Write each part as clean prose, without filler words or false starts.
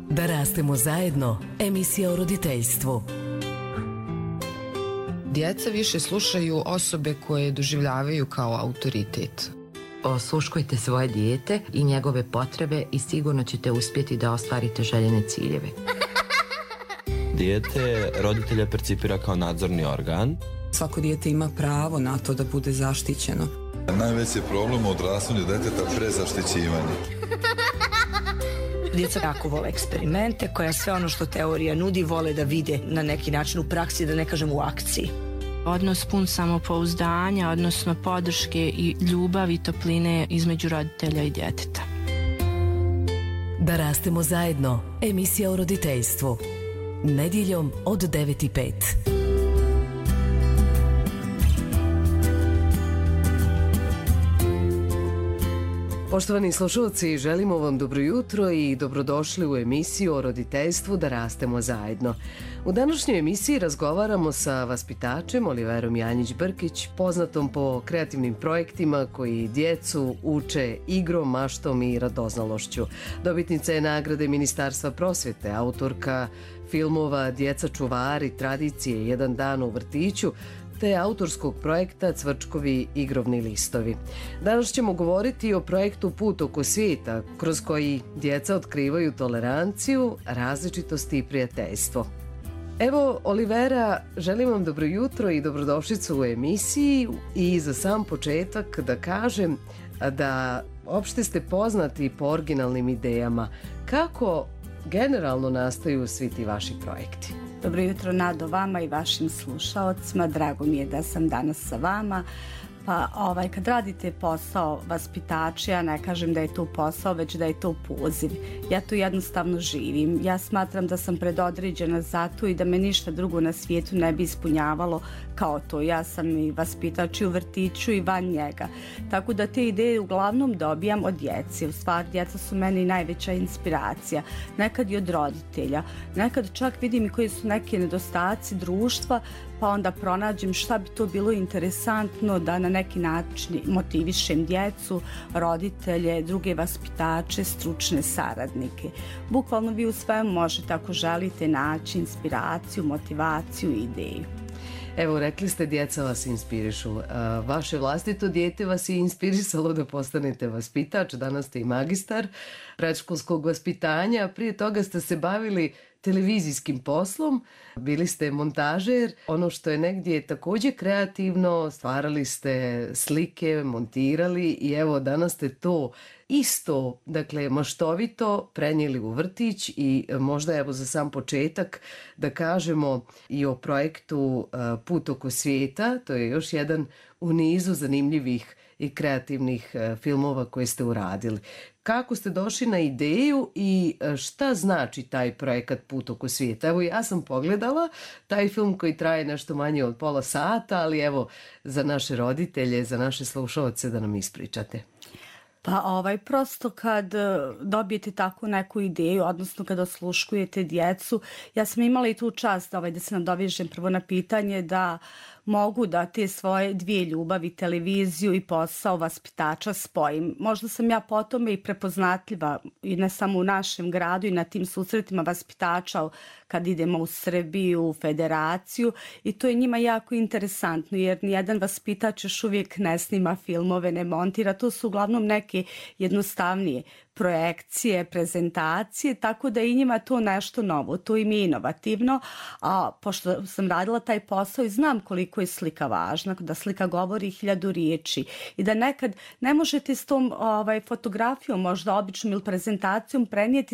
Da rastemo zajedno, emisija o roditeljstvu. Djeca više slušaju osobe koje doživljavaju kao autoritet. Osluškujte svoje dijete i njegove potrebe i sigurno ćete uspjeti da ostvarite željene ciljeve. Dijete roditelja percipira kao nadzorni organ. Svako dijete ima pravo na to da bude zaštićeno. Najveći problem u odrastanju deteta prezaštićivanje. Djeca jako vole eksperimente, koja sve ono što teorija nudi vole da vide na neki način u praksi, da ne kažem u akciji. Odnos pun samopouzdanja, odnosno podrške i ljubavi i topline između roditelja i djeteta. Da rastemo zajedno, emisija o roditeljstvu. Nedjeljom od 9:05. Poštovani slušalci, želimo vam dobro jutro i dobrodošli u emisiju o roditeljstvu Da rastemo zajedno. U današnjoj emisiji razgovaramo sa vaspitačem Oliverom Janjić-Brkić, poznatom po kreativnim projektima koji djecu uče igrom, maštom i radoznalošću. Dobitnica je nagrade Ministarstva prosvjete, autorka filmova Djeca čuvari tradicije, Jedan dan u vrtiću, te autorskog projekta Cvrčkovi igrovni listovi. Danas ćemo govoriti o projektu Put oko svijeta, kroz koji djeca otkrivaju toleranciju, različitosti i prijateljstvo. Evo, Olivera, želim vam dobro jutro i dobrodošlicu u emisiji i za sam početak da kažem da opšte ste poznati po originalnim idejama. Kako generalno nastaju svi ti vaši projekti? Dobro jutro, Nado, vama i vašim slušaocima. Drago mi je da sam danas sa vama. Pa kad radite posao vaspitača, ja ne kažem da je to posao, već da je to poziv. Ja to jednostavno živim. Ja smatram da sam predodređena za to i da me ništa drugo na svijetu ne bi ispunjavalo kao to. Ja sam i vaspitač i u vrtiću i van njega. Tako da te ideje uglavnom dobijam od djece. U stvari, djeca su meni najveća inspiracija. Nekad i od roditelja. Nekad čak vidim i koji su neki nedostaci društva, pa onda pronađem šta bi to bilo interesantno da na neki način motivišem djecu, roditelje, druge vaspitače, stručne saradnike. Bukvalno vi u svemu možete, ako želite, naći inspiraciju, motivaciju i ideju. Evo, rekli ste djeca vas inspirišu. Vaše vlastito dijete vas je inspirisalo da postanete vaspitač. Danas ste i magistar predškolskog vaspitanja. Prije toga ste se bavili televizijskim poslom, bili ste montažer, ono što je negdje također kreativno, stvarali ste slike, montirali i evo danas ste to isto, dakle maštovito prenijeli u vrtić i možda evo za sam početak da kažemo i o projektu Put oko svijeta, to je još jedan u nizu zanimljivih i kreativnih filmova koje ste uradili. Kako ste došli na ideju i šta znači taj projekat Put oko svijeta? Evo, ja sam pogledala taj film koji traje nešto manje od pola sata, ali evo za naše roditelje, za naše slušalce da nam ispričate. Pa prosto kad dobijete takvu neku ideju, odnosno kad osluškujete djecu, ja sam imala i tu čast da se nadovežem prvo na pitanje da mogu da te svoje dvije ljubavi, televiziju i posao vaspitača spojim. Možda sam ja po tome i prepoznatljiva i ne samo u našem gradu i na tim susretima vaspitača kad idemo u Srbiju, u federaciju i to je njima jako interesantno jer nijedan vaspitač još uvijek ne snima filmove, ne montira. To su uglavnom neke jednostavnije projekcije, prezentacije, tako da i njima to nešto novo, to im je inovativno, a pošto sam radila taj posao i znam koliko je slika važna, da slika govori 1000 riječi i da nekad ne možete s tom fotografijom, možda običnom ili prezentacijom prenijeti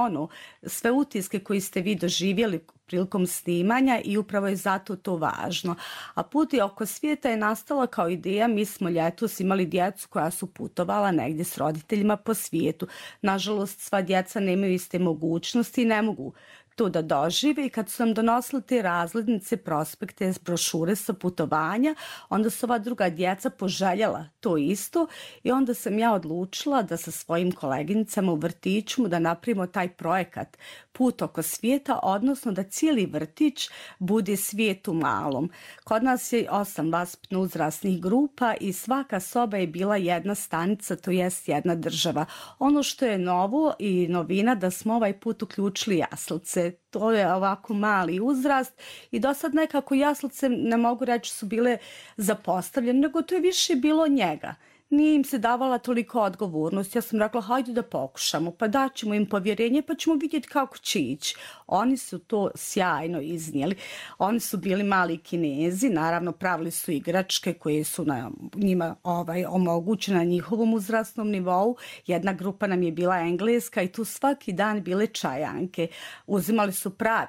sve utiske koji ste vi doživjeli prilikom snimanja i upravo je zato to važno. A Put oko svijeta je nastala kao ideja, mi smo ljetos imali djecu koja su putovala negdje s roditeljima po svijetu. Nažalost, sva djeca nemaju iste mogućnosti i ne mogu to da dožive i kad su nam donosili te razglednice, prospekte, brošure sa putovanja, onda su ova druga djeca poželjela to isto i onda sam ja odlučila da sa svojim koleginicama u vrtiću da napravimo taj projekat Put oko svijeta, odnosno da cijeli vrtić bude svijet u malom. Kod nas je 8 vaspitno uzrasnih grupa i svaka soba je bila jedna stanica, to jest jedna država. Ono što je novo i novina da smo ovaj put uključili jaslice. To je ovako mali uzrast i do sad nekako jaslice, ne mogu reći, su bile zapostavljene, nego to je više bilo njega. Nije im se davala toliko odgovornost. Ja sam rekla, hajde da pokušamo, pa daćemo im povjerenje, pa ćemo vidjeti kako će ići. Oni su to sjajno iznijeli. Oni su bili mali Kinezi, naravno pravili su igračke koje su njima omogućene na njihovom uzrasnom nivou. Jedna grupa nam je bila engleska i tu svaki dan bile čajanke. Uzimali su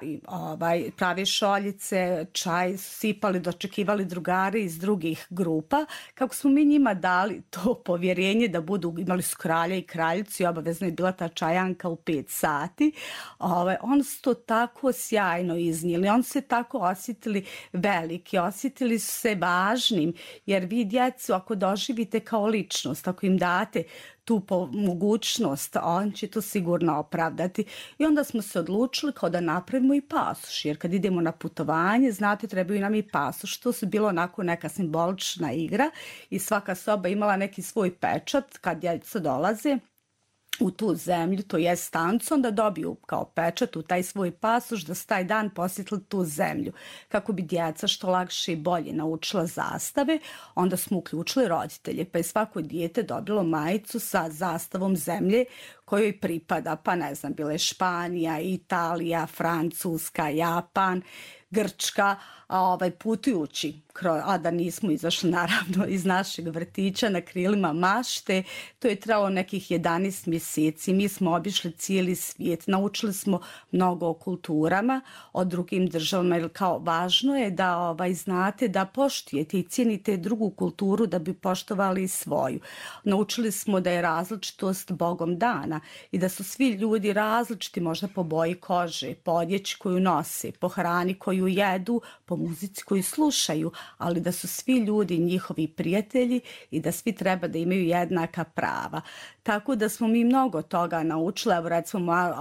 prave šoljice, čaj su sipali, dočekivali drugari iz drugih grupa. Kako smo mi njima dali to povjerenje da budu, imali su kralja i kraljicu i obavezno je bila ta čajanka u 5 sati. Oni su to tako sjajno iznijeli, oni su se tako osjetili veliki, osjetili su se važnim, jer vi djecu ako doživite kao ličnost, ako im date tu mogućnost, on će to sigurno opravdati. I onda smo se odlučili kao da napravimo i pasoš, jer kad idemo na putovanje, znate, trebaju nam i pasoš. To su bilo onako neka simbolična igra i svaka soba imala neki svoj pečat kad djeca dolaze u tu zemlju, to je stancu, onda dobiju kao pečat u taj svoj pasoš da su taj dan posjetili tu zemlju. Kako bi djeca što lakše i bolje naučila zastave, onda smo uključili roditelje, pa je svako dijete dobilo majicu sa zastavom zemlje kojoj pripada, pa ne znam, bile Španija, Italija, Francuska, Japan, Grčka, putujući, a da nismo izašli naravno iz našeg vrtića na krilima mašte, to je trajalo nekih 11 mjeseci. Mi smo obišli cijeli svijet, naučili smo mnogo o kulturama, o drugim državama, jer kao važno je da znate da poštujete i cijenite drugu kulturu da bi poštovali i svoju. Naučili smo da je različitost Bogom dana i da su svi ljudi različiti, možda po boji kože, po odjeći koju nose, po hrani koju jedu, po muzici koju slušaju, ali da su svi ljudi njihovi prijatelji i da svi treba da imaju jednaka prava. Tako da smo mi mnogo toga naučili. Evo recimo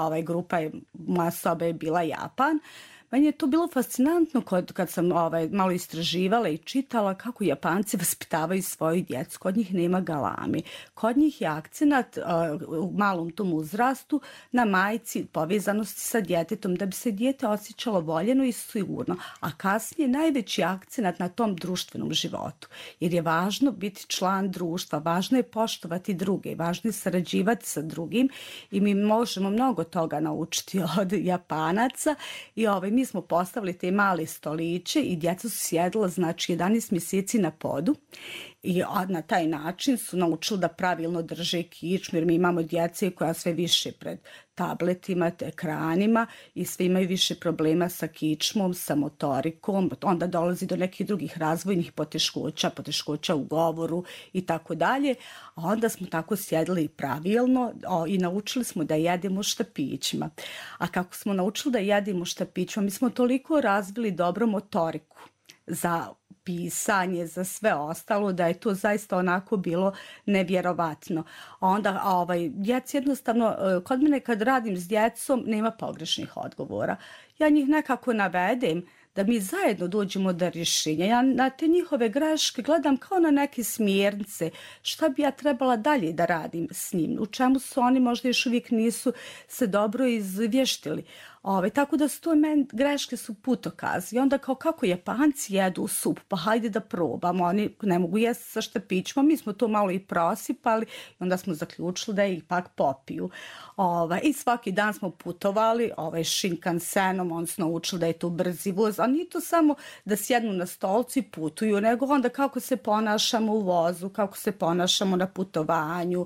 moja soba je bila Japan. Meni je to bilo fascinantno kad sam malo istraživala i čitala kako Japanci vaspitavaju svoju djecu. Kod njih nema galami. Kod njih je akcenat u malom tom uzrastu na majci, povezanosti sa djetetom, da bi se dijete osjećalo voljeno i sigurno. A kasnije najveći akcenat na tom društvenom životu. Jer je važno biti član društva, važno je poštovati druge, važno je sarađivati sa drugim i mi možemo mnogo toga naučiti od Japanaca i mi smo postavili te male stoliće i djeca su sjedila 11 mjeseci na podu i na taj način su naučili da pravilno drže kičmu, jer mi imamo djece koja sve više pred tabletima, ekranima i sve imaju više problema sa kičmom, sa motorikom, onda dolazi do nekih drugih razvojnih poteškoća u govoru i tako dalje. A onda smo tako sjedili pravilno i naučili smo da jedemo štapićima. A kako smo naučili da jedemo štapićima, mi smo toliko razvili dobro motoriku za pisanje, za sve ostalo, da je to zaista onako bilo nevjerovatno. Onda djeci jednostavno, kod mene kad radim s djecom, nema pogrešnih odgovora. Ja njih nekako navedem da mi zajedno dođemo do rješenja. Ja na te njihove greške gledam kao na neke smjernice. Šta bi ja trebala dalje da radim s njim? U čemu su oni možda još uvijek nisu se dobro izvještili? Tako da su to greške su putokazi. I onda kako Japanci jedu sup, pa hajde da probamo. Oni ne mogu jesti sa štapićima, mi smo to malo i prosipali i onda smo zaključili da ih ipak popiju. I svaki dan smo putovali Shinkansenom, on su naučili da je to brzi voz, a nije to samo da sjednu na stolci i putuju, nego onda kako se ponašamo u vozu, kako se ponašamo na putovanju,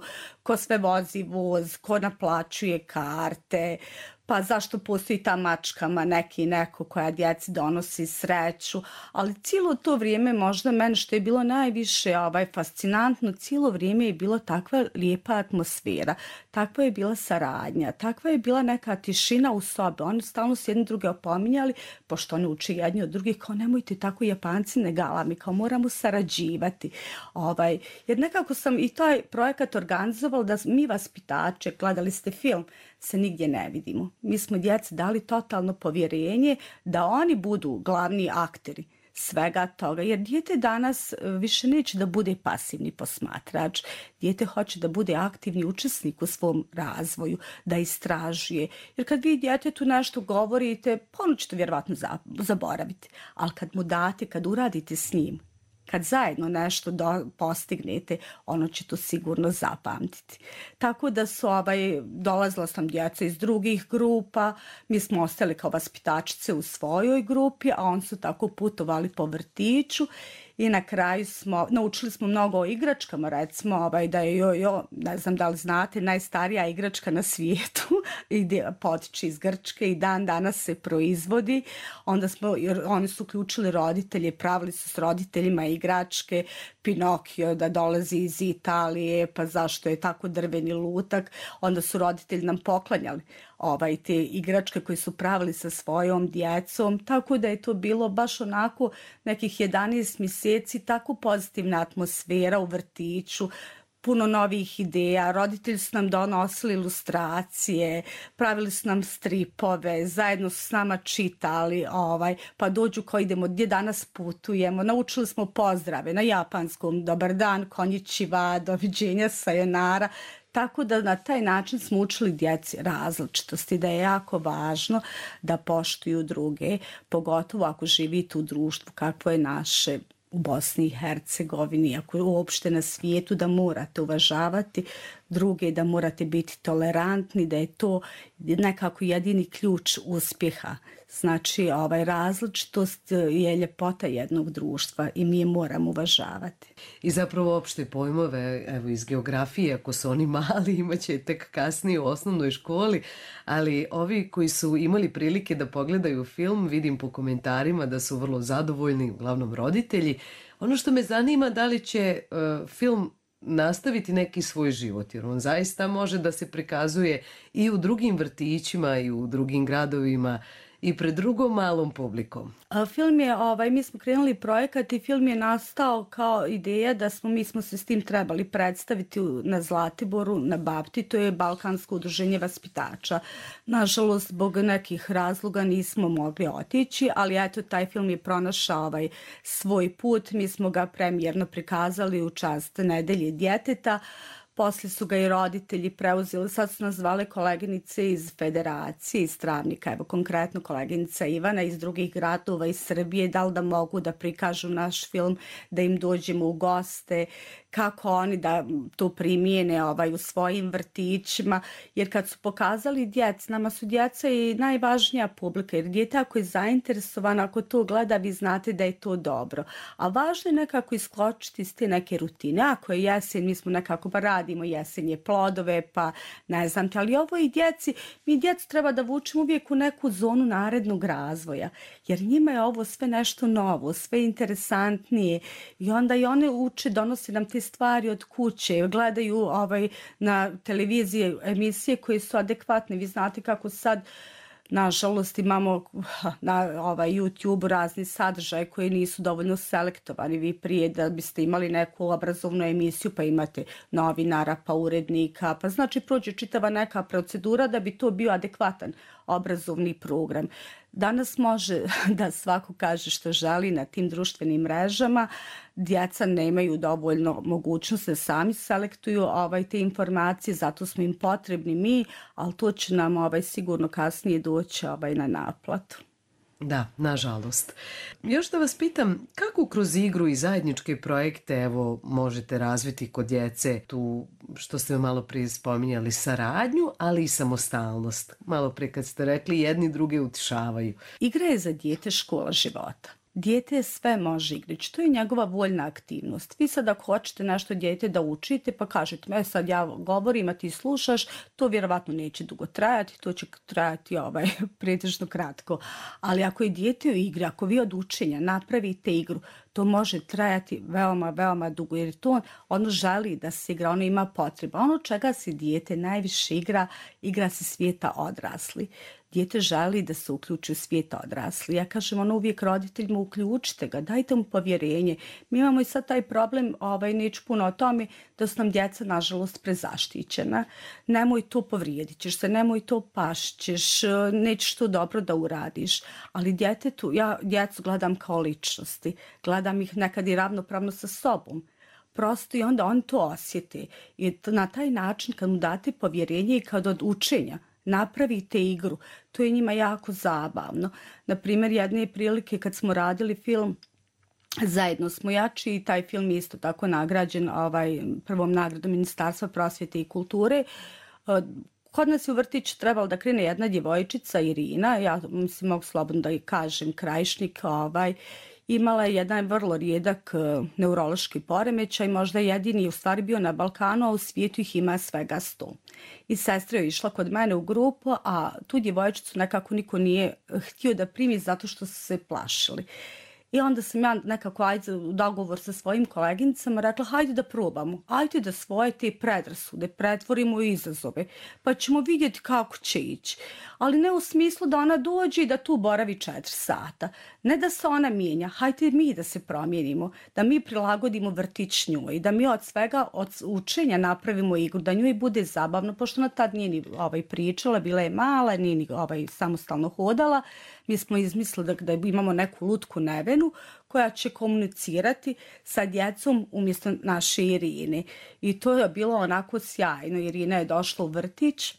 ko sve vozi voz, ko naplaćuje karte, pa zašto postoji ta mačkama neko koja djeci donosi sreću, ali cijelo to vrijeme možda meni što je bilo najviše fascinantno, cijelo vrijeme je bilo takva lijepa atmosfera, takva je bila saradnja, takva je bila neka tišina u sobi, oni stalno su jedni druge opominjali, pošto oni uče jedni od drugih, kao nemojte tako Japanci ne galami, kao moramo sarađivati, jer nekako sam i taj projekat organizovala da mi vaspitače, gledali ste film, se nigdje ne vidimo. Mi smo djeci dali totalno povjerenje da oni budu glavni akteri svega toga, jer dijete danas više neće da bude pasivni posmatrač. Dijete hoće da bude aktivni učesnik u svom razvoju, da istražuje. Jer kad vi djetetu nešto govorite, pa ono ćete vjerovatno zaboraviti. Ali kad mu date, kad uradite s njim, kad zajedno nešto postignete, ono će to sigurno zapamtiti. Tako da su dolazila sam djeca iz drugih grupa, mi smo ostali kao vaspitačice u svojoj grupi, a oni su tako putovali po vrtiću i na kraju naučili smo mnogo o igračkama, recimo da je ne znam da li znate, najstarija igračka na svijetu, potiče iz Grčke i dan danas se proizvodi. Onda oni su uključili roditelje, pravili su s roditeljima igračke, Pinokio da dolazi iz Italije, pa zašto je tako drveni lutak. Onda su roditelji nam poklanjali te igračke koje su pravili sa svojom djecom, tako da je to bilo baš onako nekih 11 mjeseci, tako pozitivna atmosfera u vrtiću, puno novih ideja, roditelji su nam donosili ilustracije, pravili su nam stripove, zajedno su s nama čitali, pa dođu ko idemo, gdje danas putujemo, naučili smo pozdrave na japanskom, dobar dan, konnichiwa, doviđenja, sayonara. Tako da na taj način smo učili djeci različitosti, da je jako važno da poštuju druge, pogotovo ako živite u društvu kakvo je naše u Bosni i Hercegovini, ako je uopšte na svijetu, da morate uvažavati druge, da morate biti tolerantni, da je to nekako jedini ključ uspjeha. Znači, različitost je ljepota jednog društva i mi je moramo uvažavati. I zapravo opšte pojmove, evo iz geografije, ako su oni mali, imaće tek kasnije u osnovnoj školi, ali ovi koji su imali prilike da pogledaju film, vidim po komentarima da su vrlo zadovoljni, uglavnom roditelji. Ono što me zanima, da li će film nastaviti neki svoj život, jer on zaista može da se prikazuje i u drugim vrtićima i u drugim gradovima i pred drugom malom publikom. Film je, mi smo krenuli projekat i film je nastao kao ideja da mi smo se s tim trebali predstaviti na Zlatiboru, na Bapti, to je Balkansko udruženje vaspitača. Nažalost, zbog nekih razloga nismo mogli otići, ali eto, taj film je pronašao svoj put. Mi smo ga premijerno prikazali u čast Nedelje djeteta. Poslije su ga i roditelji preuzeli, sad su nas zvale koleginice iz federacije, iz Travnika, evo konkretno koleginica Ivana iz drugih gradova iz Srbije, da li da mogu da prikažu naš film, da im dođemo u goste, kako oni da to primijene u svojim vrtićima, jer kad su pokazali djeci, nama su djeca i najvažnija publika, jer dijete ako je zainteresovano, ako to gleda, vi znate da je to dobro. A važno je nekako iskočiti iz te neke rutine. Ako je jesen, mi smo nekako radimo jesenje plodove, pa ne znam, ali ovo i djeci, mi djecu treba da vučemo uvijek u neku zonu narednog razvoja, jer njima je ovo sve nešto novo, sve interesantnije i onda i one uče, donose nam te stvari od kuće, gledaju na televiziji emisije koje su adekvatne. Vi znate kako sad, nažalost, imamo na YouTube razni sadržaje koji nisu dovoljno selektovani. Vi prije da biste imali neku obrazovnu emisiju, pa imate novinara, pa urednika, pa znači prođe čitava neka procedura da bi to bio adekvatan obrazovni program. Danas može da svako kaže što želi na tim društvenim mrežama. Djeca nemaju dovoljno mogućnosti da sami selektuju te informacije, zato smo im potrebni mi, ali to će nam sigurno kasnije doći na naplatu. Da, nažalost. Još da vas pitam, kako kroz igru i zajedničke projekte možete razviti kod djece tu, što ste malo prije spominjali, saradnju, ali i samostalnost? Malo prije kad ste rekli, jedni druge utišavaju. Igra je za dijete škola života. Dijete sve može igrati, to je njegova voljna aktivnost. Vi sad ako hoćete nešto dijete da učite, pa kažete, sad ja govorim, a ti slušaš, to vjerovatno neće dugo trajati, to će trajati pretežno kratko. Ali ako je dijete u igri, ako vi od učenja napravite igru, to može trajati veoma, veoma dugo, jer to ono želi da se igra, ono ima potreba. Ono čega se dijete najviše igra se svijeta odrasli. Dijete želi da se uključi u svijet odrasli. Ja kažem uvijek roditeljima, uključite ga, dajte mu povjerenje. Mi imamo i sad taj problem, neću puno o tome, da su nam djeca nažalost prezaštićena. Nemoj to, povrijedit ćeš se, nemoj to, pašćeš, nećeš to dobro da uradiš. Ali ja djecu gledam kao ličnosti, gledam ih nekad i ravnopravno sa sobom. Prosto i onda on to osjeti. I na taj način kad mu date povjerenje i kad od učenja napravite igru, to je njima jako zabavno. Naprimjer, jedne prilike kad smo radili film Zajedno smo jači, i taj film je isto tako nagrađen prvom nagradom Ministarstva prosvjete i kulture. Kod nas je u vrtić trebalo da krene jedna djevojčica, Irina, ja mislim mogu slobodno da kažem Krajišnik, imala je jedan vrlo rijedak neurološki poremećaj, možda jedini u stvari bio na Balkanu, a u svijetu ih ima svega 100. I sestra je išla kod mene u grupu, a tu djevojčicu nekako niko nije htio da primi zato što su se plašili. I onda sam ja nekako u dogovor sa svojim koleginicama rekla, hajde da probamo, hajde da svoje te predrasude pretvorimo u izazove, pa ćemo vidjeti kako će ići. Ali ne u smislu da ona dođe i da tu boravi 4 sata. Ne da se ona mijenja, hajde mi da se promijenimo, da mi prilagodimo vrtić njoj, da mi od svega od učenja napravimo igru, da njoj bude zabavno, pošto ona tad nije ni pričala, bila je mala, nije ni samostalno hodala. Mi smo izmislili da imamo neku lutku Nevenu koja će komunicirati sa djecom umjesto naše Irine. I to je bilo onako sjajno. Irina je došla u vrtić,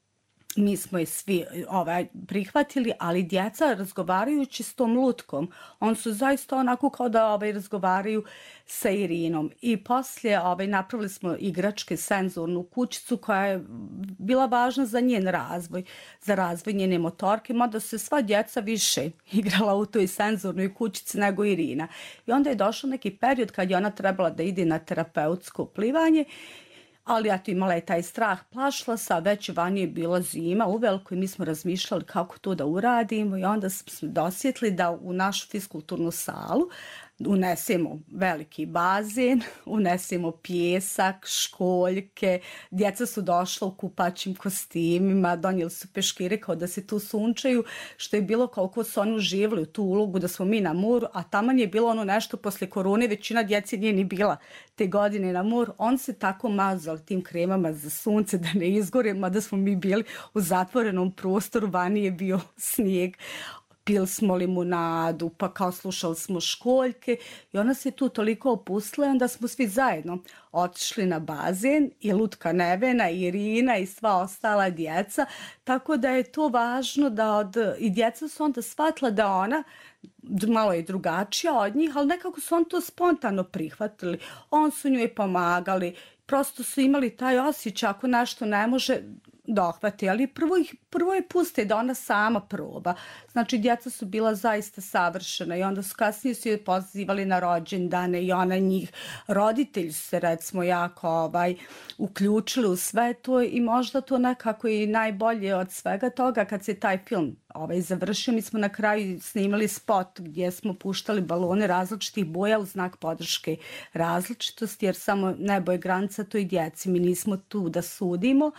mi smo je svi prihvatili, ali djeca razgovarajući s tom lutkom, oni su zaista onako kao da razgovaraju sa Irinom. I poslije napravili smo igračke senzornu kućicu koja je bila važna za njen razvoj, za razvoj njene motorke, mada se sva djeca više igrala u toj senzornoj kućici nego Irina. I onda je došao neki period kad je ona trebala da ide na terapeutsko plivanje, ali imala je taj strah, plašila se, a već vani je bila zima uveliko i mi smo razmišljali kako to da uradimo i onda smo dosjetili da u našu fiskulturnu salu unesemo veliki bazen, unesemo pijesak, školjke, djeca su došla u kupaćim kostimima, donijeli su peškire kao da se tu sunčaju, što je bilo koliko su oni uživali u tu ulogu da smo mi na moru, a taman je bilo ono nešto posle korone, većina djece nije ni bila te godine na moru, on se tako mazali tim kremama za sunce da ne izgore, mada smo mi bili u zatvorenom prostoru, vani je bio snijeg. Pili smo limunadu, pa kao slušali smo školjke i ona se tu toliko opustila i onda smo svi zajedno otišli na bazen i lutka Nevena, i Irina i sva ostala djeca, tako da je to važno i djeca su onda shvatila da ona malo je drugačija od njih, ali nekako su on to spontano prihvatili. On su njoj pomagali, prosto su imali taj osjećaj ako nešto ne može dohvati, ali prvo je puste da ona sama proba. Znači, djeca su bila zaista savršena i onda su kasnije su je pozivali na rođendane i ona njih. Roditelji su se recimo jako uključili u sve to i možda to nekako i najbolje od svega toga kad se taj film završio. Mi smo na kraju snimali spot gdje smo puštali balone različitih boja u znak podrške različitosti, jer samo nebo je granica toj djeci. Mi nismo tu da sudimo,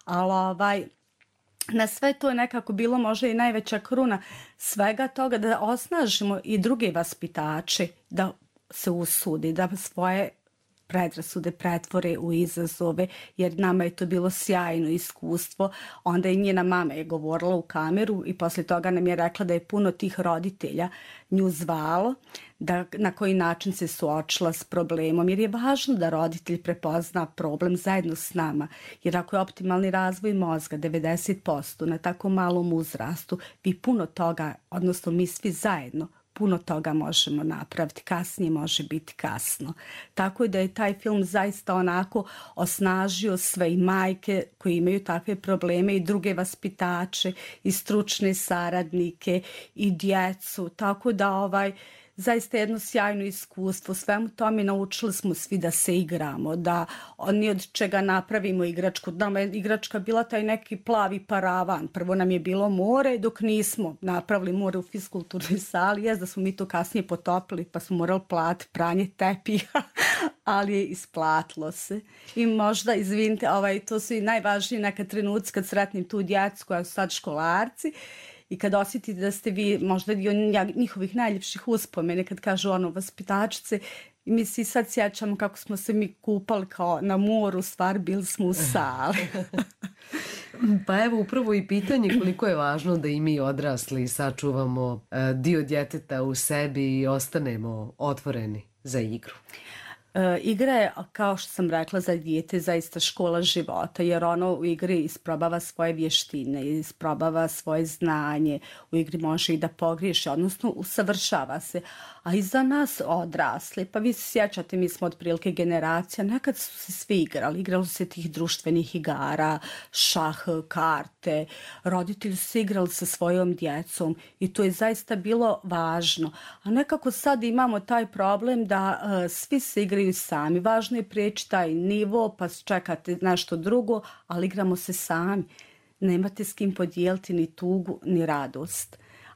ali na sve to je nekako bilo možda i najveća kruna svega toga da osnažimo i druge vaspitače da se usudi, da svoje predrasude pretvore u izazove, jer nama je to bilo sjajno iskustvo. Onda i njena mama je govorila u kameru i poslije toga nam je rekla da je puno tih roditelja nju zvalo, da na koji način se suočila s problemom, jer je važno da roditelj prepozna problem zajedno s nama, jer ako je optimalni razvoj mozga 90% na tako malom uzrastu, vi puno toga, odnosno mi svi zajedno, puno toga možemo napraviti, kasnije može biti kasno. Tako da je taj film zaista onako osnažio sve i majke koji imaju takve probleme i druge vaspitače i stručne saradnike i djecu. Tako da zaista jedno sjajno iskustvo. Svemu tome naučili smo svi da se igramo, da ni od čega napravimo igračku. Nama je igračka bila taj neki plavi paravan. Prvo nam je bilo more, dok nismo napravili more u fiskulturnoj sali. Da smo mi to kasnije potopili, pa smo morali platiti pranje tepiha, ali je isplatilo se. I možda, izvinite, to su i najvažnije neka trenuci kad sretnim tu djecu koja su sad školarci, i kad osjetite da ste vi možda dio njihovih najljepših uspomene, kad kažu vaspitačice, i mi se i sad sjećamo kako smo se mi kupali kao na moru, stvar bili smo u sali. Pa evo upravo i pitanje koliko je važno da i mi odrasli sačuvamo dio djeteta u sebi i ostanemo otvoreni za igru. Igra je, kao što sam rekla, za dijete zaista škola života, jer ono u igri isprobava svoje vještine, isprobava svoje znanje, u igri može i da pogriješi, odnosno usavršava se. A i za nas odrasli, pa vi se sjećate, mi smo otprilike generacija, nekad su se svi igrali su se tih društvenih igara, šah, karte, roditelji su se igrali sa svojom djecom i to je zaista bilo važno. A nekako sad imamo taj problem da svi se igraju sami. Važno je prijeći taj nivo, pa čekate nešto drugo, ali igramo se sami. Nemate s kim podijeliti ni tugu, ni radost.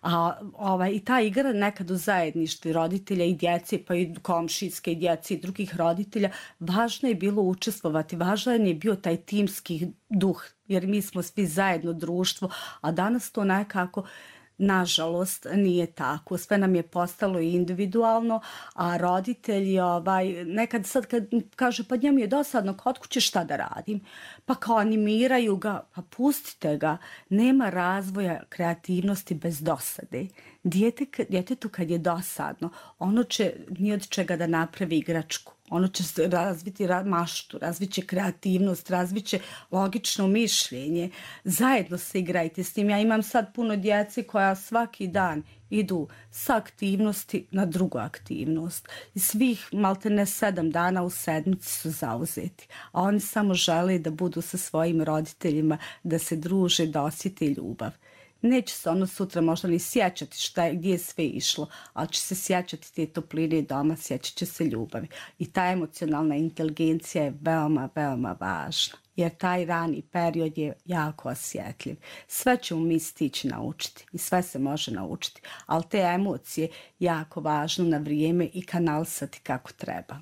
I ta igra nekad u zajedništvu roditelja i djece, pa i komšijske i djece i drugih roditelja, važno je bilo učestvovati, važan je bio taj timski duh, jer mi smo svi zajedno društvo, a danas to nekako, nažalost, nije tako. Sve nam je postalo individualno, a roditelji nekad sad kad kaže pa njemu je dosadno, kod kuće šta da radim? Pa kao animiraju ga, pa pustite ga. Nema razvoja kreativnosti bez dosade. Djetetu kad je dosadno, ono će ni od čega da napravi igračku. Ono će razviti maštu, razviće kreativnost, razviće logično mišljenje. Zajedno se igrajte s tim. Ja imam sad puno djece koja svaki dan idu sa aktivnosti na drugu aktivnost. I svih maltene 7 dana u sedmici su zauzeti. A oni samo žele da budu sa svojim roditeljima, da se druže, da osjete ljubav. Neće se ono sutra možda ni sjećati gdje je sve išlo, ali će se sjećati te topline doma, sjećat će se ljubavi. I ta emocionalna inteligencija je veoma, veoma važna, jer taj rani period je jako osjetljiv. Sve ćemo mi stići naučiti i sve se može naučiti, ali te emocije jako važno na vrijeme i kanalisati kako treba.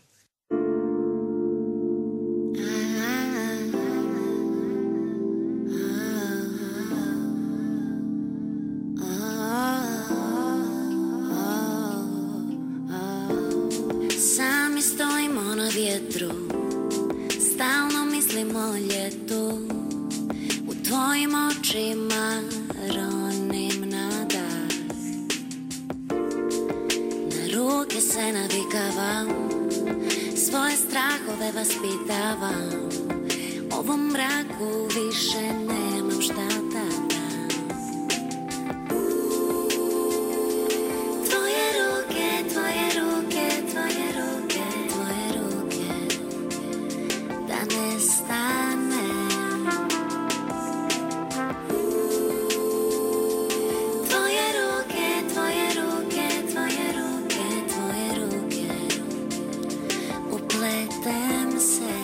Vjetru, stalno mislim o ljetu, u tvojim očima ronim na dah. Na ruke se navikavam, svoje strahove vaspitavam, ovom mraku više nemam šta da dam. Tvoje ruke, tvoje ruke, tvoje ruke, nestane. Tvoje ruke, tvoje ruke, tvoje ruke, tvoje ruke, upletem se.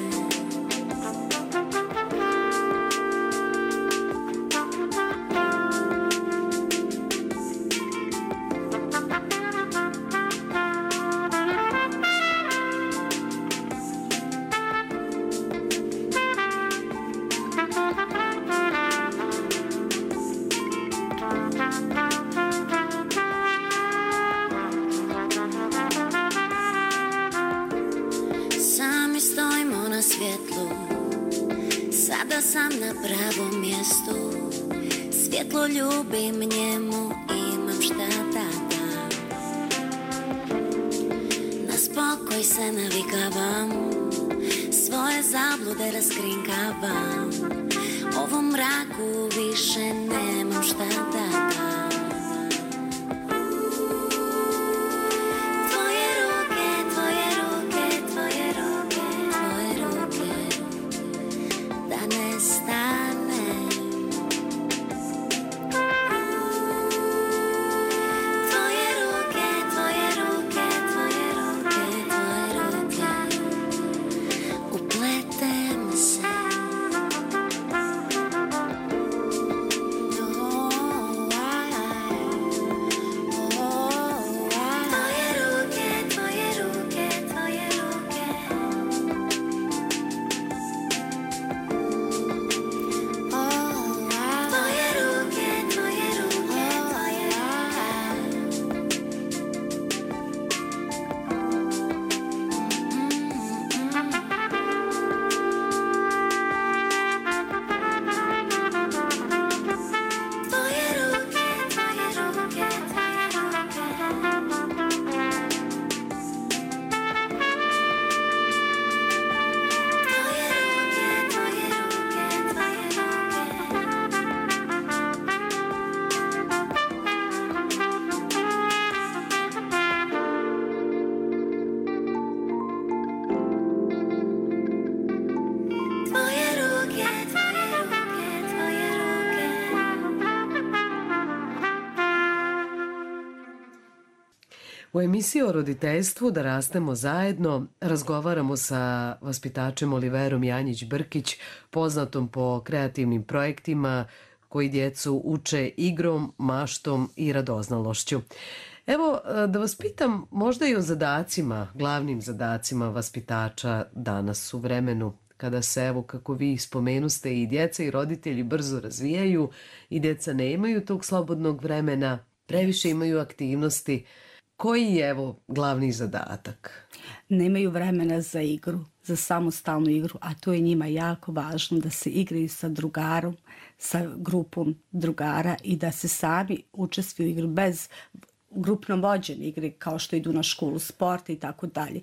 Sada sam na pravom mjestu, svjetlo ljubim njemu, imam šta da dam. Na spokoj se navikavam, svoje zablude raskrinkavam, ovom mraku više nemam šta da dam. Tvoje ruke, tvoje U emisiji o roditeljstvu Da rastemo zajedno razgovaramo sa vaspitačem Oliverom Janjić-Brkić, poznatom po kreativnim projektima koji djecu uče igrom, maštom i radoznalošću. Evo, da vas pitam možda i o zadacima, glavnim zadacima vaspitača danas u vremenu kada se, evo kako vi spomenuste, i djeca i roditelji brzo razvijaju i djeca nemaju tog slobodnog vremena, previše imaju aktivnosti. Koji je, evo, glavni zadatak? Nemaju vremena za igru, za samostalnu igru, a to je njima jako važno da se igraju sa drugarom, sa grupom drugara i da se sami učestvuju u igru bez grupno vođene igre kao što idu na školu sporta i tako dalje.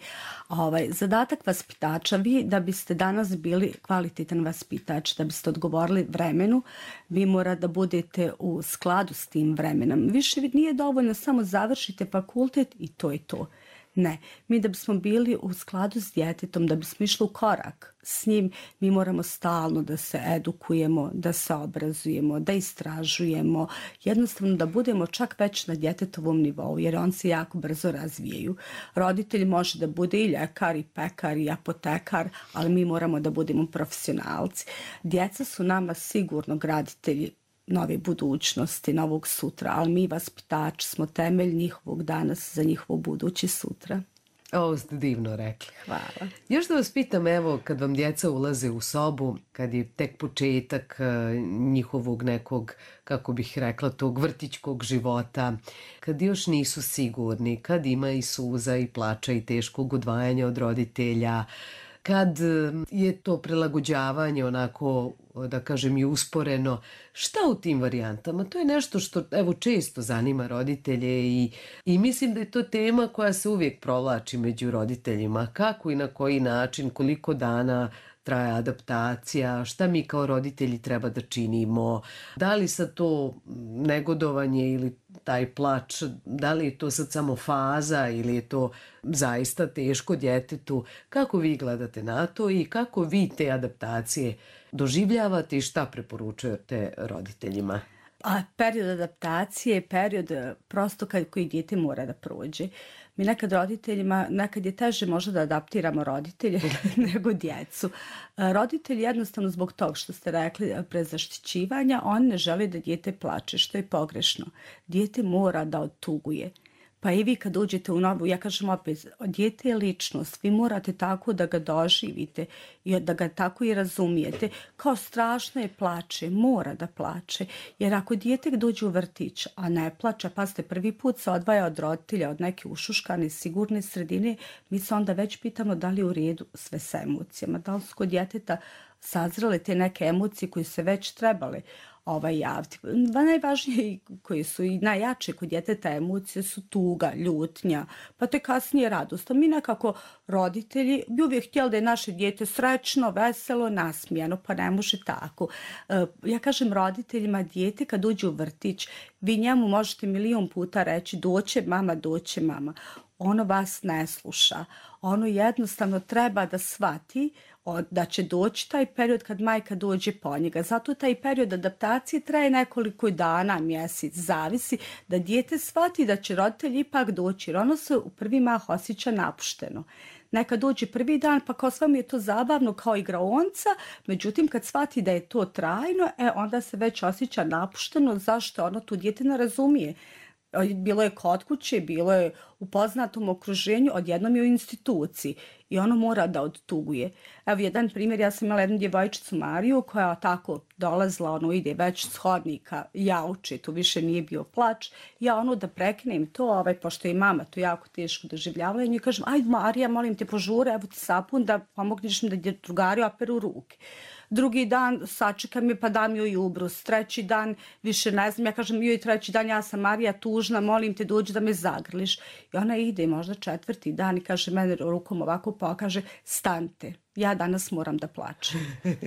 Zadatak vaspitača, vi da biste danas bili kvalitetan vaspitač, da biste odgovorili vremenu, vi mora da budete u skladu s tim vremenom. Više nije dovoljno samo završite fakultet i to je to. Ne, mi da bismo bili u skladu s djetetom, da bismo išli u korak s njim, mi moramo stalno da se edukujemo, da se obrazujemo, da istražujemo, jednostavno da budemo čak već na djetetovom nivou, jer on se jako brzo razvijaju. Roditelj može da bude i ljekar, i pekar, i apotekar, ali mi moramo da budemo profesionalci. Djeca su nama sigurno graditelji nove budućnosti, novog sutra, ali mi vaspitači smo temelj njihovog danas za njihovo buduće sutra. Ovo ste divno rekli. Hvala. Još da vas pitam, evo, kad vam djeca ulaze u sobu, kad je tek početak njihovog nekog, kako bih rekla, tog vrtićkog života, kad još nisu sigurni, kad ima i suza i plača i teškog odvajanja od roditelja, kad je to prilagođavanje onako, da kažem, i usporeno, šta u tim varijantama? To je nešto što, evo, često zanima roditelje i mislim da je to tema koja se uvijek provlači među roditeljima. Kako i na koji način, koliko dana traje adaptacija, šta mi kao roditelji treba da činimo, da li sad to negodovanje ili taj plač, da li je to sad samo faza ili je to zaista teško djetetu, kako vi gledate na to i kako vi te adaptacije doživljavate i šta preporučujete roditeljima? A period adaptacije je period prosto koji dijete mora da prođe. Mi nekad roditeljima, nekad je teže možda da adaptiramo roditelje nego djecu. Roditelji jednostavno zbog toga što ste rekli prezaštićivanja, on ne želi da dijete plače, što je pogrešno. Dijete mora da odtuguje. Pa i vi kad uđete u novu, ja kažem opet, dijete je ličnost, vi morate tako da ga doživite i da ga tako i razumijete. Kao strašno je plače, mora da plače. Jer ako dijete dođe u vrtić, a ne plače, pa ste prvi put se odvaja od roditelja, od neke ušuškane, sigurne sredine, mi se onda već pitamo da li je u redu sve sa emocijama, da li su kod djeteta sazrele te neke emocije koje se već trebale javiti. Najvažnije koje su i najjače kod djeteta emocije su tuga, ljutnja, pa to je kasnije radost. A mi nekako roditelji bi uvijek htjeli da je naše dijete srećno, veselo, nasmijano, pa ne može tako. Ja kažem roditeljima, dijete kad uđe u vrtić, vi njemu možete milion puta reći doće mama. Ono vas ne sluša. Ono jednostavno treba da shvati da će doći taj period kad majka dođe po njega. Zato taj period adaptacije traje nekoliko dana, mjesec, zavisi da dijete shvati da će roditelj ipak doći, jer ono se u prvi mah osjeća napušteno. Neka dođe prvi dan, pa kao sve mi je to zabavno kao igraonca, međutim kad shvati da je to trajno, onda se već osjeća napušteno, zašto ono tu dijete ne razumije. Bilo je kod kuće, bilo je u poznatom okruženju, odjednom je u instituciji i ono mora da odtuguje. Evo jedan primjer, ja sam imala jednu djevojčicu Mariju koja tako dolazila, ide već s hodnika, jauče, tu više nije bio plač, ja da prekinem to, pošto je mama to jako teško doživljavala i njoj kažem, ajde Marija, molim te požure, evo ti sapun da pomogneš mi da drugari operu ruke. Drugi dan sačekam je pa dam joj ubrus. Treći dan više ne znam, ja kažem joj treći dan ja sam Marija tužna, molim te dođi da me zagrliš. I ona ide možda četvrti dan i kaže mene rukom ovako pokaže stante, ja danas moram da plačem.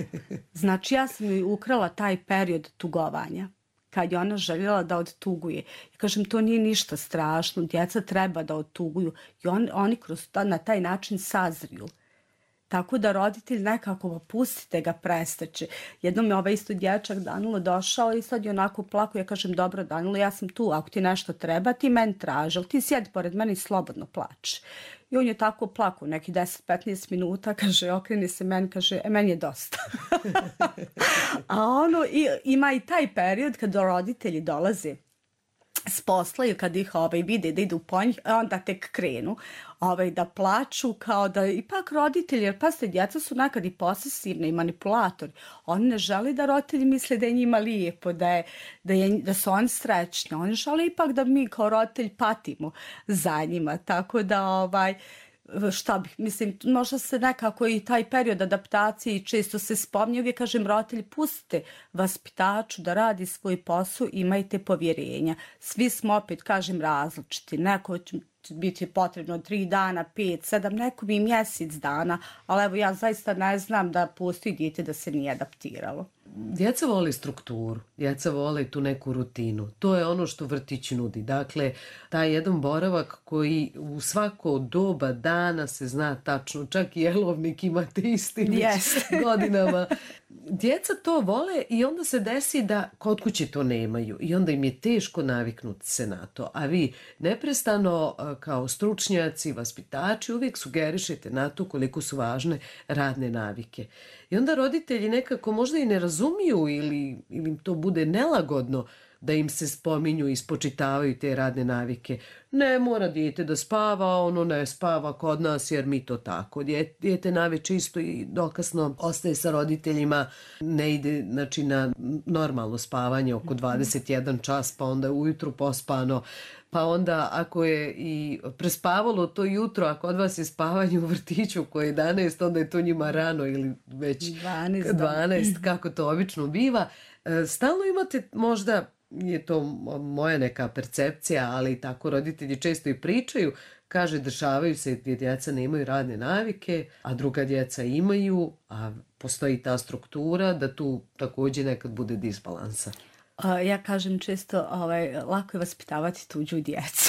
Znači ja sam joj ukrala taj period tugovanja kad je ona željela da odtuguje. Ja kažem to nije ništa strašno, djeca treba da odtuguju i oni kroz to na taj način sazriju. Tako da roditelj nekako pustite ga, prestaće. Jednom je isto dječak Danilo došao i sad je onako plako, ja kažem dobro Danilo, ja sam tu, ako ti nešto treba ti meni traži, ali ti sjedi pored mene i slobodno plači. I on je tako plako, neki 10-15 minuta, kaže, okreni se meni, kaže, meni je dosta. A ima i taj period kad roditelji dolaze s posla i kad ih vide da idu po njih, onda tek krenu da plaču, kao da ipak roditelji, jer pasite, djeca su nekad i posesivne i manipulatori. Oni ne žele da roditelji misle da je njima lijepo, da su oni srećni. Oni žele ipak da mi kao roditelji patimo za njima. Tako da šta bih, mislim, možda se nekako i taj period adaptacije i često se spominje, uvijek kažem roditelji, pustite vaspitaču da radi svoj posao, imajte povjerenja. Svi smo opet, kažem, različiti. Neko će biti potrebno 3 dana, 5, 7, nekom i mjesec dana, ali evo ja zaista ne znam da postoji dijete da se nije adaptiralo. Djeca vole strukturu, djeca vole tu neku rutinu. To je ono što vrtić nudi. Dakle, taj jedan boravak koji u svako doba dana se zna tačno, čak i jelovnik ima te istine godinama. Djeca to vole i onda se desi da kod kuće to nemaju i onda im je teško naviknuti se na to. A vi neprestano kao stručnjaci, vaspitači uvijek sugerišete na to koliko su važne radne navike. I onda roditelji nekako možda i ne razumiju ili im to bude nelagodno da im se spominju i spočitavaju te radne navike. Ne mora dijete da spava, ono ne spava kod nas jer mi to tako. Dijete navečer isto i dokasno ostaje sa roditeljima, ne ide na normalno spavanje oko 21 čas, pa onda ujutru pospano. Pa onda ako je i prespavalo to jutro, a kod vas je spavanje u vrtiću koje je 11, onda je to njima rano ili već 12 kako to obično biva. Stalno imate možda, je to moja neka percepcija, ali tako roditelji često i pričaju, kaže dešavaju se gdje djeca nemaju radne navike, a druga djeca imaju, a postoji ta struktura da tu također nekad bude disbalansa. Ja kažem često, lako je vaspitavati tuđu djecu.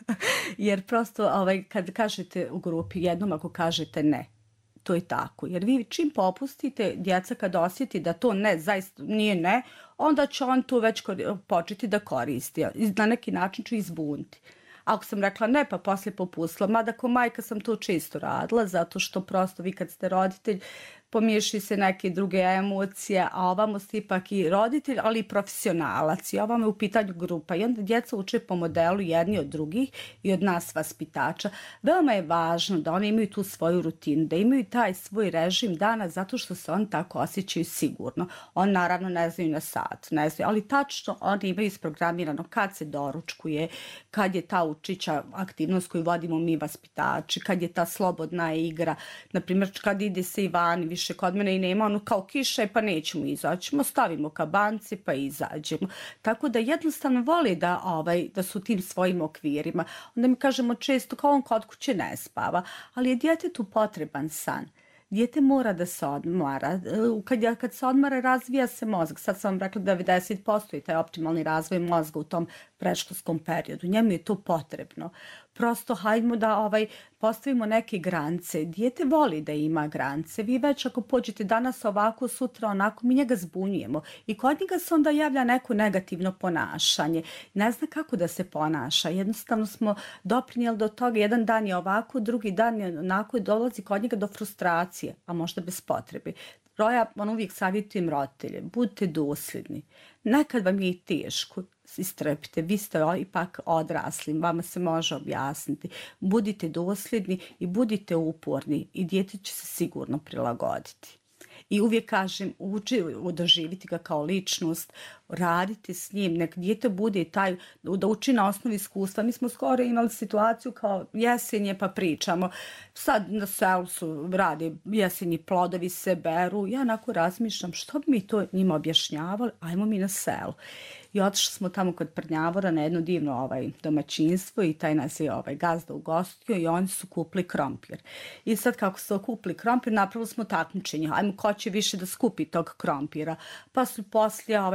Jer prosto kad kažete u grupi jednom, ako kažete ne, to je tako. Jer vi čim popustite, djeca kad osjeti da to ne, zaista nije ne, onda će on to već početi da koristi. Na neki način ću izbuniti. Ako sam rekla ne, pa poslije popustila, mada ko majka sam to često radila, zato što prosto vi kad ste roditelj, pomiješi se neke druge emocije, a ovamo ste ipak i roditelj, ali i profesionalac. I ovamo je u pitanju grupa. I onda djeca uče po modelu jedni od drugih i od nas vaspitača. Veoma je važno da oni imaju tu svoju rutinu, da imaju taj svoj režim dana zato što se oni tako osjećaju sigurno. Oni naravno ne znaju na sat, ne znaju, ali tačno oni imaju isprogramirano kad se doručkuje, kad je ta učića aktivnost koju vodimo mi vaspitači, kad je ta slobodna igra. Naprimjer, kad ide se i vani, više kod mene i nema, ono kao kiša pa nećemo izaći, stavimo kabance pa izađemo. Tako da jednostavno vole da su tim svojim okvirima. Onda mi kažemo često kao on kod kuće ne spava, ali je djetetu potreban san. Dijete mora da se odmara. Kad se odmara, razvija se mozak. Sad sam vam rekla 90% je taj optimalni razvoj mozga u tom predškolskom periodu. Njemu je to potrebno. Prosto hajdemo da postavimo neke granice. Dijete voli da ima granice. Vi već ako pođete danas ovako, sutra onako, mi njega zbunjujemo. I kod njega se onda javlja neko negativno ponašanje. Ne zna kako da se ponaša. Jednostavno smo doprinijeli do toga. Jedan dan je ovako, drugi dan je onako i dolazi kod njega do frustracije, a možda bez potrebe. Ja uvijek savjetujem roditelje, budite dosljedni. Nekad vam je i teško, istrpite, vi ste ipak odrasli, vama se može objasniti. Budite dosljedni i budite uporni i dijete će se sigurno prilagoditi. I uvijek kažem, doživite ga kao ličnost, radite s njim, nek dijete bude taj, da uči na osnovi iskustva. Mi smo skoro imali situaciju kao jesenje pa pričamo. Sad na selu rade jesenji plodovi, se beru. Ja onako razmišljam što bi mi to njima objašnjavali, ajmo mi na selu. I otišli smo tamo kod Prnjavora na jedno divno domaćinstvo i taj nas je gazda ugostio i oni su kupili krompir. I sad kako su kupili krompir, napravili smo takmičenje. Ajmo ko će više da skupi tog krompira. Pa su poslije pekli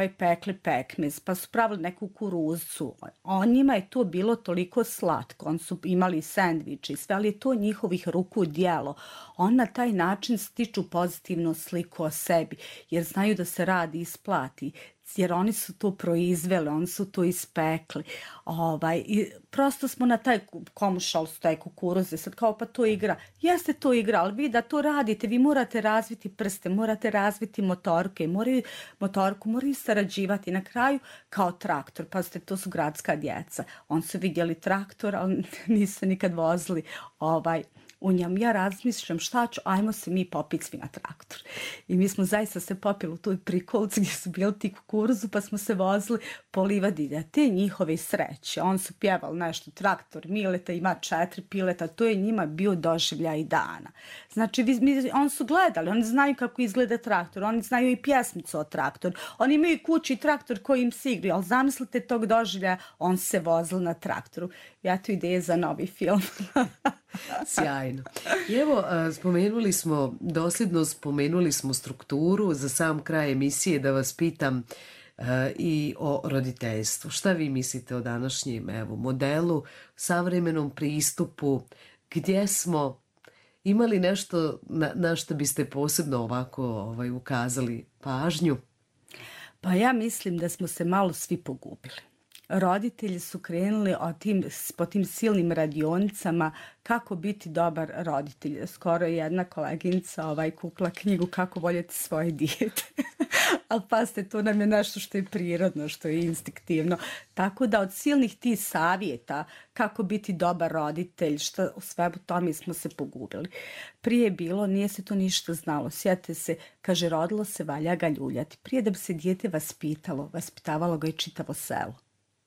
pekli pekmez, pa su pravili neku kuruzu. Njima je to bilo toliko slatko, oni su imali sendviče i sve, ali je to njihovih ruku djelo. On na taj način stiču pozitivnu sliku o sebi, jer znaju da se radi i isplati, jer oni su to proizveli, oni su to ispekli. I prosto smo na taj komušal su taj kukuruze, sad kao pa to igra. Jeste to igra, ali vi da to radite, vi morate razviti prste, morate razviti motorke, moraju sarađivati na kraju kao traktor. Pazite, to su gradska djeca. On su vidjeli traktor, ali nisu se nikad vozili u njemu. Ja razmišljam šta ću, ajmo se mi popiti svi na traktor. I mi smo zaista se popili u toj prikolici gdje su bili ti kukuruzu, pa smo se vozili po livadi. Te njihove sreće, on su pjevali nešto, traktor Mileta ima 4 pileta, to je njima bio doživljaj dana. Znači, oni su gledali, oni znaju kako izgleda traktor, oni znaju i pjesmicu o traktoru, oni imaju kući traktor koji im se igri, ali zamislite tog doživljaja, on se vozil na traktoru. Ja tu ideje za novi film. Sjajno. I evo, dosljedno spomenuli smo strukturu. Za sam kraj emisije da vas pitam i o roditeljstvu. Šta vi mislite o današnjem modelu, savremenom pristupu, gdje smo imali nešto na što biste posebno ovako ukazali pažnju? Pa ja mislim da smo se malo svi pogubili. Roditelji su krenuli po tim silnim radionicama kako biti dobar roditelj. Skoro je jedna koleginica kupila knjigu Kako voljeti svoje dijete. Ali pazite, to nam je nešto što je prirodno, što je instinktivno. Tako da od silnih tih savjeta kako biti dobar roditelj, što u svemu tome smo se pogubili. Prije je bilo, nije se to ništa znalo. Sjetite se, kaže, rodilo se, valja ga ljuljati. Prije da bi se dijete vaspitavalo ga i čitavo selo.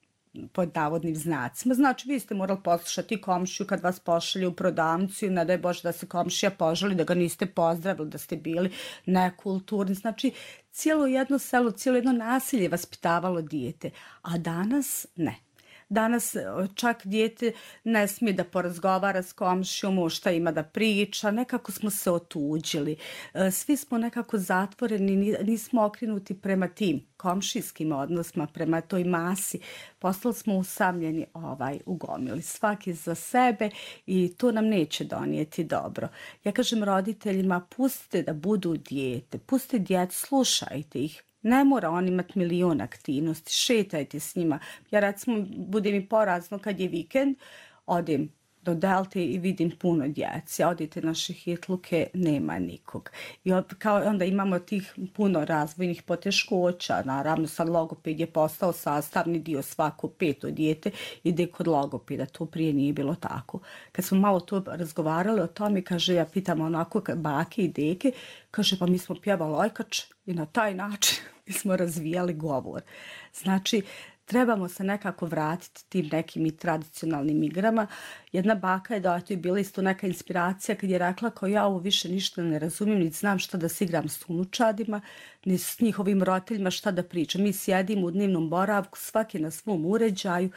Pod navodnim znacima. Znači, vi ste morali poslušati komšiju kad vas pošalju u prodavnicu i ne daj Bože da se komšija požali, da ga niste pozdravili, da ste bili nekulturni. Znači, cijelo jedno selo, cijelo jedno nasilje vaspitavalo dijete. A danas ne. Danas čak dijete ne smije da porazgovara s komšijom, šta ima da priča, nekako smo se otuđili. Svi smo nekako zatvoreni, nismo okrenuti prema tim komšijskim odnosima, prema toj masi. Postali smo usamljeni u gomili, svaki za sebe i to nam neće donijeti dobro. Ja kažem roditeljima, pustite da budu dijete, pustite djecu, slušajte ih. Ne mora on imati milion aktivnosti, šetajte s njima. Ja recimo bude mi porazno kad je vikend, odem do Delte i vidim puno djece. Odite na Šehitluke, nema nikog. I onda imamo tih puno razvojnih poteškoća. Naravno, sad logoped je postao sastavni dio, svako 5. dijete ide kod logopeda. To prije nije bilo tako. Kad smo malo to razgovarali o tome, kaže, ja pitam onako bake i deke, kaže, pa mi smo pjevali Lojkač i na taj način mi smo razvijali govor. Znači, trebamo se nekako vratiti tim nekim i tradicionalnim igrama. Jedna baka je da je bila isto neka inspiracija kad je rekla kao ja ovo više ništa ne razumijem, niti znam šta da se igram s unučadima, ni s njihovim roditeljima šta da pričam. Mi sjedimo u dnevnom boravku, svaki na svom uređaju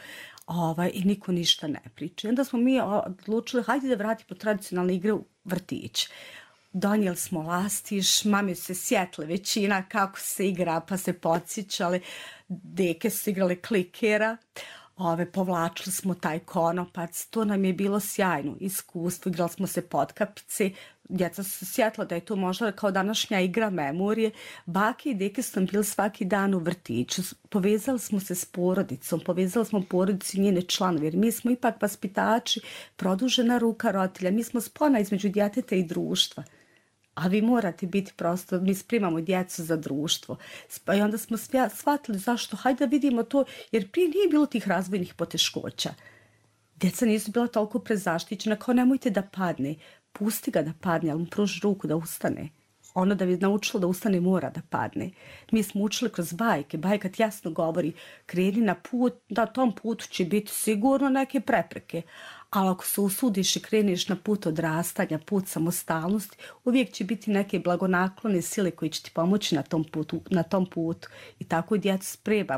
i niko ništa ne priča. I onda smo mi odlučili, hajde da vratimo tradicionalne igre u vrtić. Donijeli smo lastiš, mame se sjetile većina kako se igra, pa se podsjećali. Deke su igrale klikera, povlačili smo taj konopac, to nam je bilo sjajno iskustvo, igrali smo se potkapice, djeca su se sjetila da je to možda kao današnja igra memorije. Bake i deke su nam bili svaki dan u vrtiću, povezali smo se s porodicom, povezali smo porodicu i njene članove, jer mi smo ipak vaspitači, produžena ruka roditelja, mi smo spona između djeteta i društva. A vi morate biti prosto, mi spremamo djecu za društvo. I onda smo shvatili zašto, hajde da vidimo to, jer prije nije bilo tih razvojnih poteškoća. Djeca nisu bila toliko prezaštićena, kao nemojte da padne. Pusti ga da padne, ali mu pruži ruku da ustane. Ono da bi naučilo da ustane mora da padne. Mi smo učili kroz bajke. Bajka ti jasno govori, kreni na put, na tom putu će biti sigurno neke prepreke. Ali ako se usudiš i kreniš na put odrastanja, put samostalnosti, uvijek će biti neke blagonaklone sile koji će ti pomoći na tom putu. I tako djecu spremamo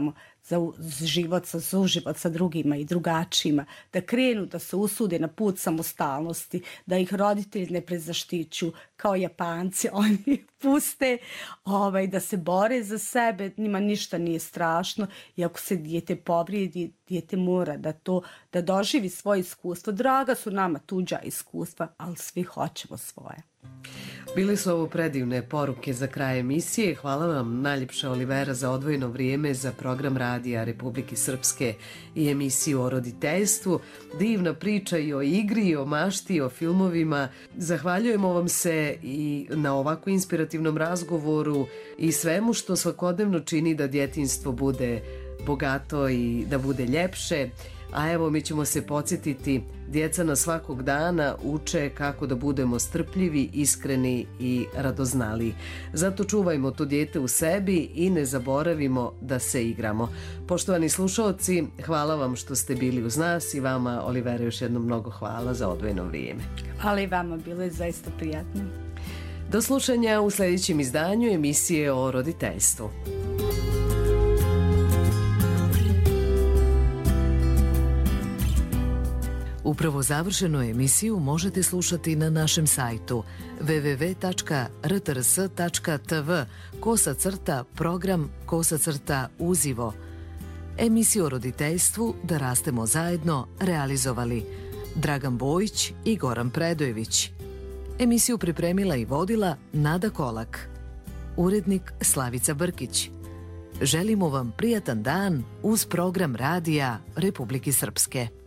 za život, za suživot sa drugima i drugačijima, da krenu, da se usude na put samostalnosti, da ih roditelji ne prezaštiću kao Japanci, oni puste, da se bore za sebe, njima ništa nije strašno i ako se dijete povrijedi, dijete mora da doživi svoje iskustvo. Draga su nama tuđa iskustva, ali svi hoćemo svoje. Bili su ovo predivne poruke za kraj emisije. Hvala vam najljepša Olivera za odvojeno vrijeme za program Radija Republike Srpske i emisiju o roditeljstvu. Divna priča i o igri, i o mašti, i o filmovima. Zahvaljujemo vam se i na ovako inspirativnom razgovoru i svemu što svakodnevno čini da djetinjstvo bude bogato i da bude ljepše. A evo, mi ćemo se podsjetiti, djeca nas svakog dana uče kako da budemo strpljivi, iskreni i radoznali. Zato čuvajmo to dijete u sebi i ne zaboravimo da se igramo. Poštovani slušaoci, hvala vam što ste bili uz nas i vama, Olivera, još jednom mnogo hvala za odvojeno vrijeme. Hvala i vama, bilo je zaista prijatno. Do slušanja u sljedećem izdanju emisije o roditeljstvu. Upravo završenu emisiju možete slušati na našem sajtu www.rtrs.tv/program/uzivo. Emisiju o roditeljstvu Da rastemo zajedno realizovali Dragan Bojić i Goran Predojević. Emisiju pripremila i vodila Nada Kolak. Urednik Slavica Brkić. Želimo vam prijatan dan uz program Radija Republike Srpske.